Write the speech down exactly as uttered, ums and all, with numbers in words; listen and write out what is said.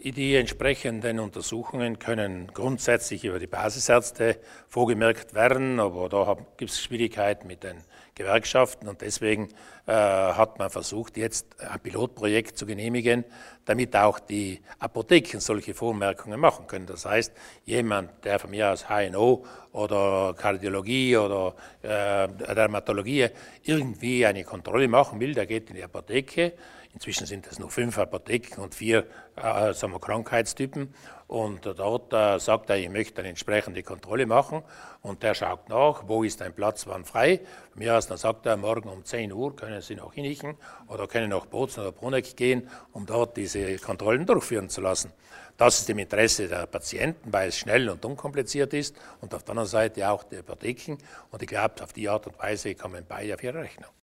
die entsprechenden Untersuchungen können grundsätzlich über die Basisärzte vorgemerkt werden, aber da gibt es Schwierigkeiten mit den Gewerkschaften und deswegen äh, hat man versucht, jetzt ein Pilotprojekt zu genehmigen, damit auch die Apotheken solche Vormerkungen machen können. Das heißt, jemand, der von mir aus H N O oder Kardiologie oder äh, Dermatologie irgendwie eine Kontrolle machen will, der geht in die Apotheke. Inzwischen sind es nur fünf Apotheken und vier äh, sagen wir, Krankheitstypen. Und dort äh, sagt er, ich möchte eine entsprechende Kontrolle machen. Und der schaut nach, wo ist ein Platz, wann frei. Von mir aus, dann sagt er, morgen um zehn Uhr können Sie nach Hinnichen oder können nach Bozen oder Bruneck gehen, um dort diese Kontrollen durchführen zu lassen. Das ist im Interesse der Patienten, weil es schnell und unkompliziert ist. Und auf der anderen Seite auch der Apotheken. Und ich glaube, auf die Art und Weise kommen beide auf ihre Rechnung.